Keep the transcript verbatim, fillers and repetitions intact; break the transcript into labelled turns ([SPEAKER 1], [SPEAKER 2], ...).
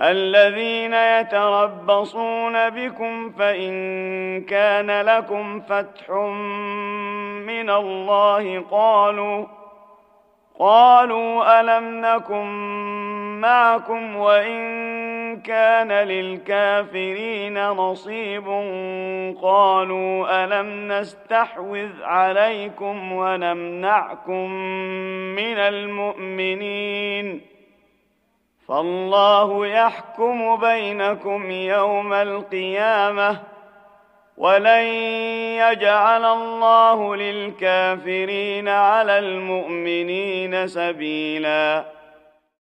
[SPEAKER 1] الذين يتربصون بكم فإن كان لكم فتح من الله قالوا قالوا ألم نكن معكم وإن كان للكافرين نصيب قالوا ألم نستحوذ عليكم ونمنعكم من المؤمنين فالله يحكم بينكم يوم القيامة ولن يجعل الله للكافرين على المؤمنين سبيلاً